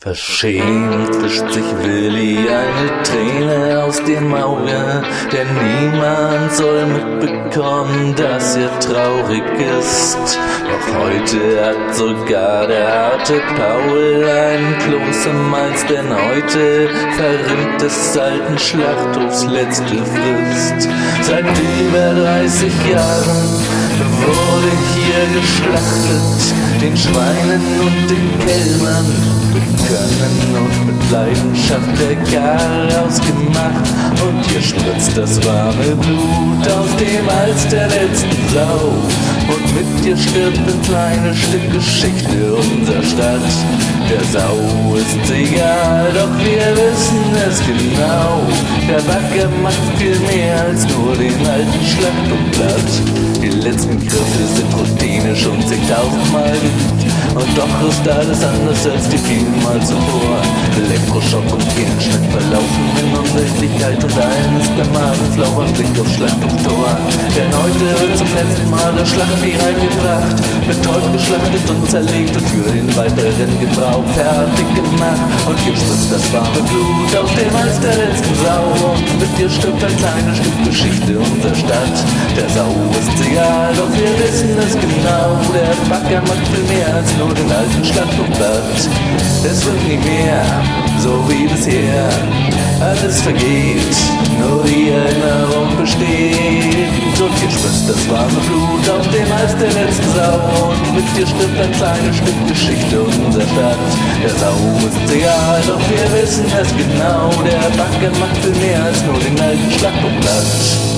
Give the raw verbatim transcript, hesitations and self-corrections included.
Verschämt wischt sich Willi eine Träne aus dem Auge, denn niemand soll mitbekommen, dass er traurig ist. Doch heute hat sogar der harte Paul einen Kloß im Hals, denn heute verrinnt des alten Schlachthofs letzte Frist. Seit über dreißig Jahren wurde hier geschlachtet, den Schweinen und den Kälbern mit Können und mit Leidenschaft der Karre ausgemacht. Und hier spritzt das warme Blut aus dem Hals der letzten Sau. Und mit dir stirbt ein kleines Stück Geschichte unserer Stadt. Der Sau ist's egal, doch wir wissen es genau. Der Bagger macht viel mehr als nur den alten Schlachthof platt. Die letzten Griffe sind routinisch und zigtausendmal geübt. Und doch ist alles anders als die vielen Mal zuvor. Elektroschock und Hirnschnitt verlaufen in Unsichtlichkeit und allen ist der Magenflauer Blick aufs Schlachthoftor. Denn heute wird zum letzten Mal das Schlachtvieh reingebracht, betäubt, geschlachtet und zerlegt und für den weiteren Gebrauch fertig gemacht. Und hier spritzt das warme Blut aus dem Hals der letzten Sau. Und mit dir stirbt ein kleines Stück Geschichte unserer Stadt. Der Sau ist egal, doch wir wissen es genau. Der Bagger macht viel mehr als nur den alten Schlachthofplatz. Es wird nie mehr, so wie bisher. Alles vergeht, nur die Erinnerung besteht. Und hier spritzt das warme Blut auf dem Hals der letzten Sau. Und mit dir stirbt ein kleines Stück Geschichte unserer Stadt. Der Sau ist egal, doch wir wissen es genau. Der Bagger macht viel mehr als nur den alten Schlachthofplatz.